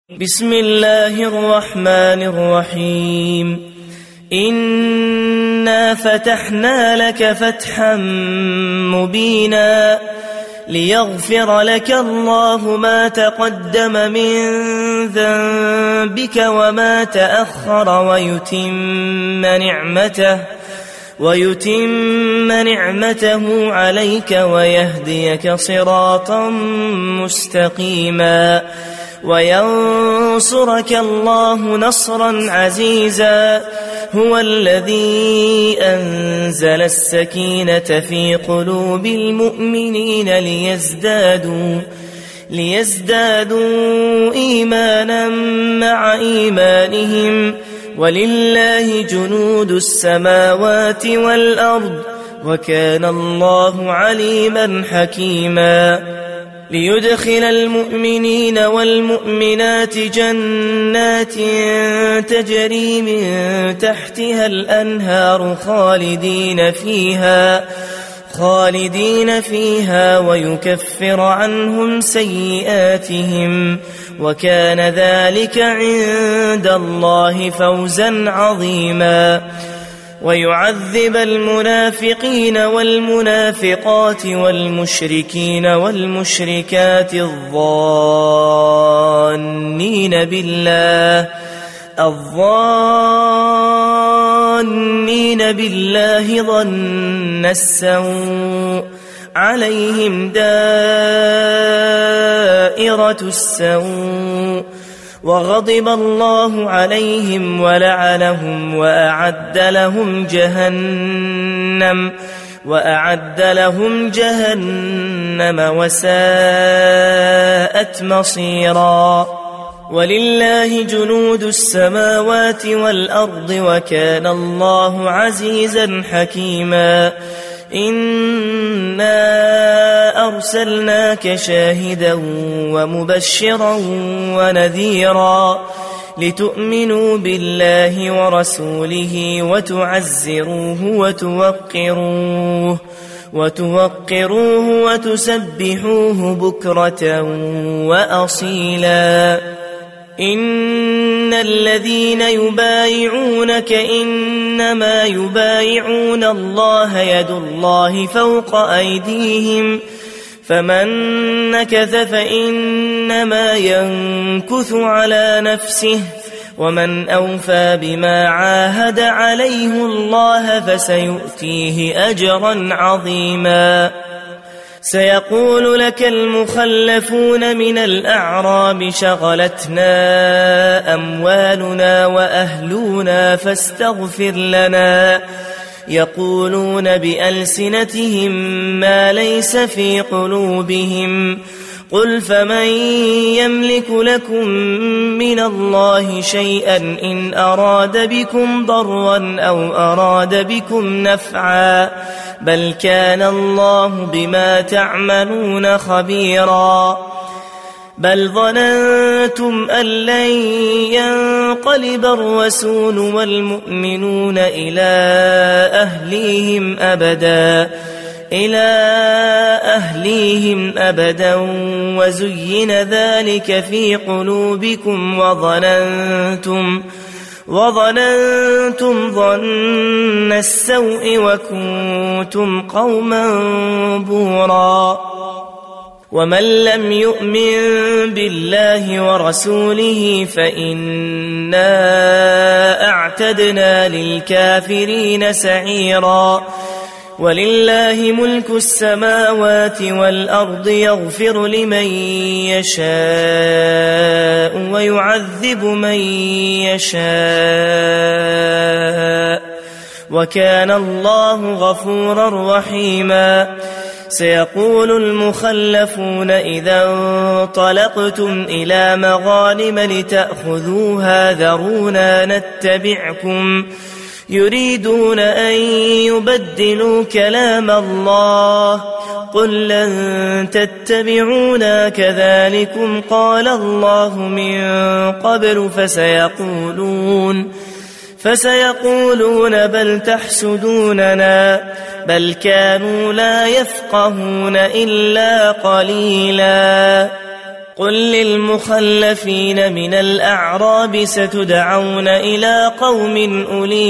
بسم الله الرحمن الرحيم. إنا فتحنا لك فتحا مبينا ليغفر لك الله ما تقدم من ذنبك وما تأخر ويتم نعمته عليك ويهديك صراطا مستقيما وينصرك الله نصرا عزيزا. هو الذي أنزل السكينة في قلوب المؤمنين ليزدادوا إيمانا مع إيمانهم ولله جنود السماوات والأرض وكان الله عليما حكيما. ليدخل المؤمنين والمؤمنات جنات تجري من تحتها الأنهار خالدين فيها ويكفر عنهم سيئاتهم وكان ذلك عند الله فوزا عظيما. ويعذب المنافقين والمنافقات والمشركين والمشركات الظانين بالله ظن السوء عليهم دائرة السوء وغضب الله عليهم ولعنهم وأعد لهم جهنم وساءت مصيرا. ولله جنود السماوات والأرض وكان الله عزيزا حكيما. إنا أرسلناك شاهدا ومبشرا ونذيرا لتؤمنوا بالله ورسوله وتعزروه وتوقروه وتسبحوه بكرة وأصيلا. إن الذين يبايعونك إنما يبايعون الله يد الله فوق أيديهم فمن نكث فإنما ينكث على نفسه ومن أوفى بما عاهد عليه الله فسيؤتيه أجرا عظيما. سيقول لك المخلفون من الأعراب شغلتنا أموالنا وأهلنا فاستغفر لنا يقولون بألسنتهم ما ليس في قلوبهم قل فمن يملك لكم من الله شيئا إن أراد بكم ضرا أو أراد بكم نفعا بل كان الله بما تعملون خبيرا. بل ظننتم أن لن ينقلب الرسول والمؤمنون إلى أهليهم أبدا وزين ذلك في قلوبكم وظننتم ظن السوء وكنتم قوما بورا. ومن لم يؤمن بالله ورسوله فإنا أعتدنا للكافرين سعيرا. ولله ملك السماوات والأرض يغفر لمن يشاء ويعذب من يشاء وكان الله غفورا رحيما. سيقول المخلفون إذا انطلقتم إلى مغانم لتأخذوها ذرونا نتبعكم يريدون أن يبدلوا كلام الله قل لن تتبعونا كذلكم قال الله من قبل فسيقولون بل تحسدوننا بل كانوا لا يفقهون إلا قليلا. قل للمخلفين من الأعراب ستدعون إلى قوم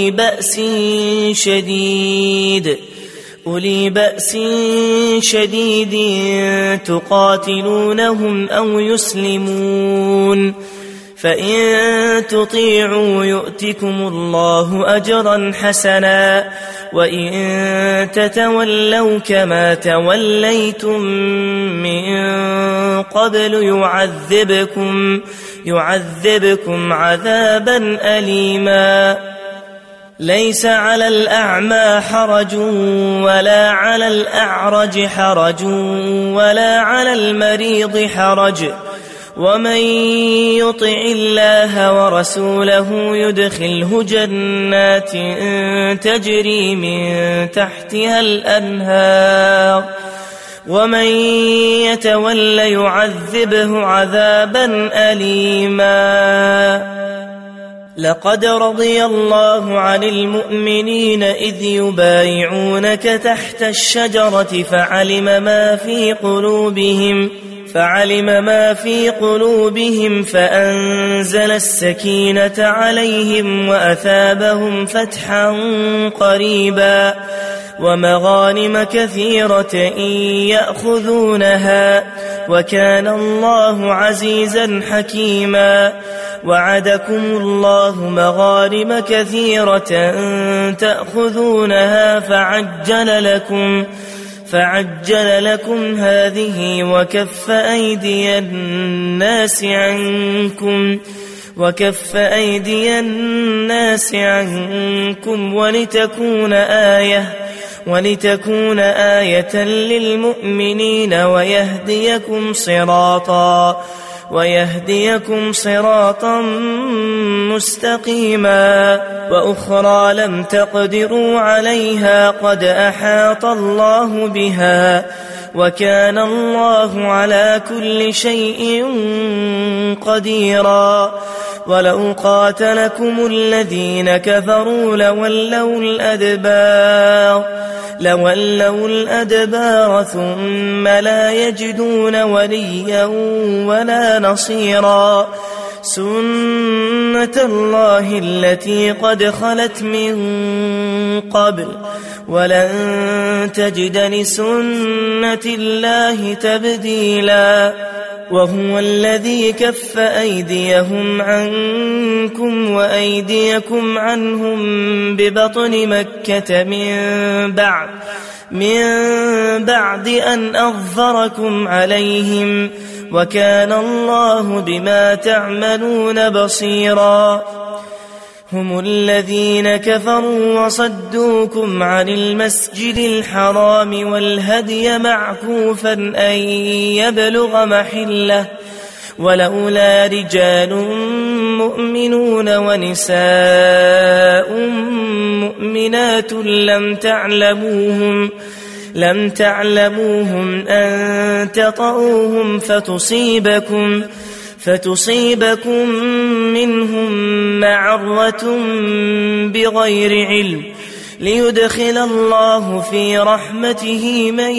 أولي بأس شديد تقاتلونهم أو يسلمون فإن تطيعوا يؤتكم الله أجرا حسنا وإن تتولوا كما توليتم من قبل يعذبكم عذابا أليما ليس على الأعمى حرج ولا على الأعرج حرج ولا على المريض حرج ومن يطع الله ورسوله يدخله جنات تجري من تحتها الأنهار ومن يتول يعذبه عذابا أليما لقد رضي الله عن المؤمنين إذ يبايعونك تحت الشجرة فعلم ما في قلوبهم فأنزل السكينة عليهم وأثابهم فتحا قريبا ومغانم كثيرة يأخذونها وكان الله عزيزا حكيما وعدكم الله مغانم كثيرة تأخذونها فعجل لكم هذه وكف أيدي الناس عنكم ولتكون آية للمؤمنين ويهديكم صراطا مستقيما وأخرى لم تقدروا عليها قد أحاط الله بها وكان الله على كل شيء قديرا ولو قاتلكم الذين كفروا لولوا الأدبار ثم لا يجدون وليا ولا نصيرا سنة الله التي قد خلت من قبل ولن تجد لسنة الله تبديلا وهو الذي كف أيديهم عنكم وأيديكم عنهم ببطن مكة من بعد أن أظفركم عليهم وكان الله بما تعملون بصيرا هم الذين كفروا وصدوكم عن المسجد الحرام والهدي معكوفا أن يبلغ محله ولولا رجال مؤمنون ونساء مؤمنات لم تعلموهم أن تطؤوهم فتصيبكم منهم معرة بغير علم ليدخل الله في رحمته من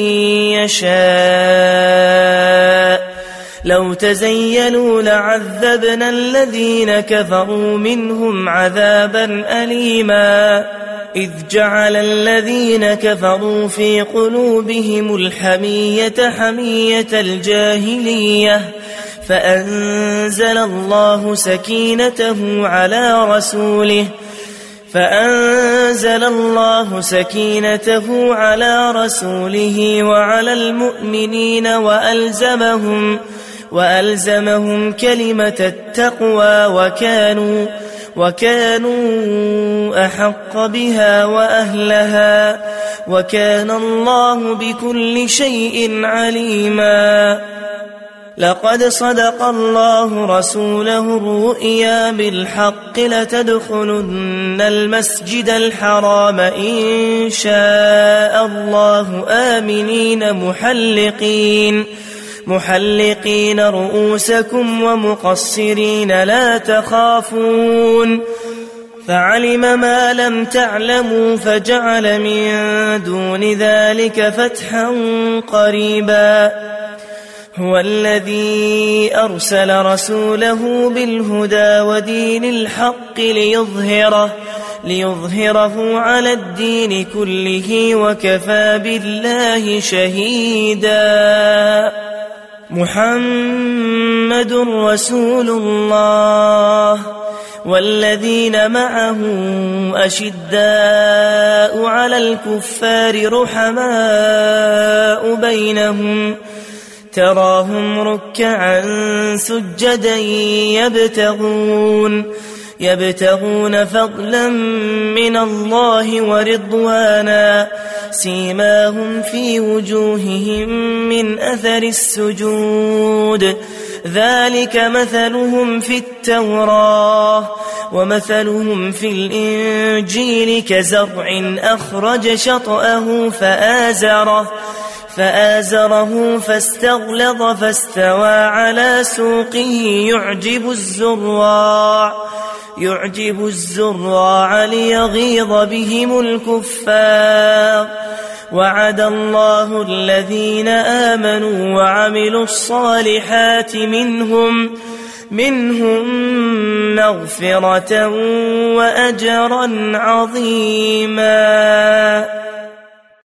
يشاء لو تزينوا لعذبنا الذين كفروا منهم عذابا أليما إذ جعل الذين كفروا في قلوبهم الحمية حمية الجاهلية فأنزل الله سكينته على رسوله وعلى المؤمنين وألزمهم كلمة التقوى وكانوا أحق بها وأهلها وكان الله بكل شيء عليما لقد صدق الله رسوله الرؤيا بالحق لتدخلن المسجد الحرام إن شاء الله آمنين محلقين رؤوسكم ومقصرين لا تخافون فعلم ما لم تعلموا فجعل من دون ذلك فتحا قريبا هو الذي أرسل رسوله بالهدى ودين الحق ليظهره على الدين كله وكفى بالله شهيدا. محمد رسول الله والذين معه أشداء على الكفار رحماء بينهم تراهم ركعا سجدا يبتغون فضلا من الله ورضوانا سيماهم في وجوههم من أثر السجود ذلك مثلهم في التوراة ومثلهم في الإنجيل كزرع أخرج شطأه فآزره فاستغلظ فاستوى على سوقه يعجب الزراع ليغيظ بهم الكفار. وعد الله الذين آمنوا وعملوا الصالحات منهم مغفرة وأجرا عظيما.